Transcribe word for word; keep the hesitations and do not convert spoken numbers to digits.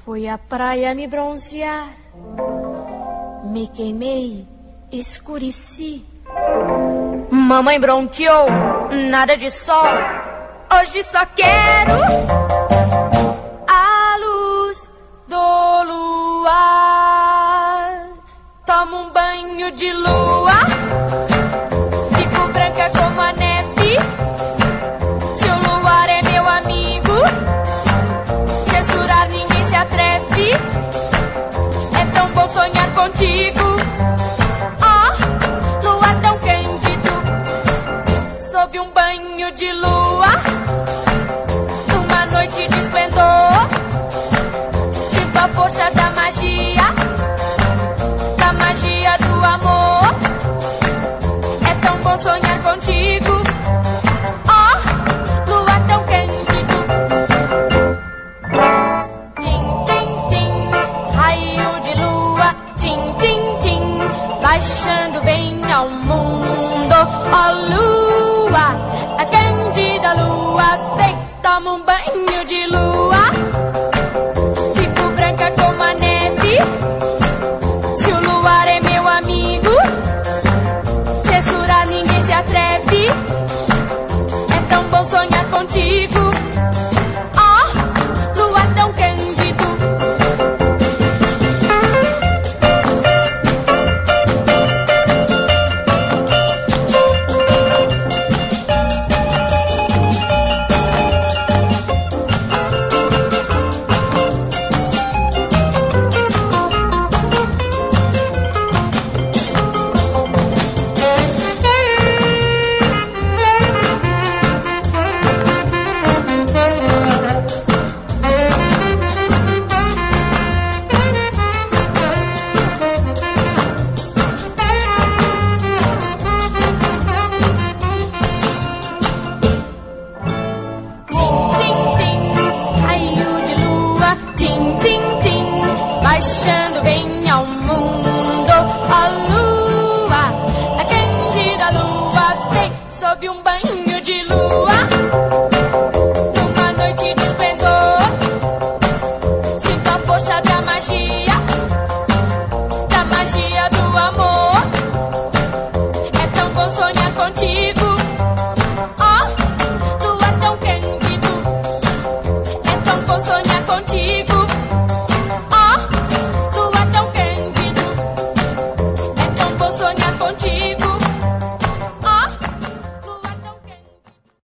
Fui à praia me bronzear, me queimei, escureci. Mamãe bronqueou, nada de sol. Hoje só quero a luz do luar. Tomo um banho de lua, fico branca como a neve. Se o luar é meu amigo, censurar ninguém se atreve. É tão bom sonhar contigo. Oh, luar tão cândido, sob um banho de lua, numa noite de esplendor. Sinto a força da magia, da magia do amor. É tão bom sonhar contigo.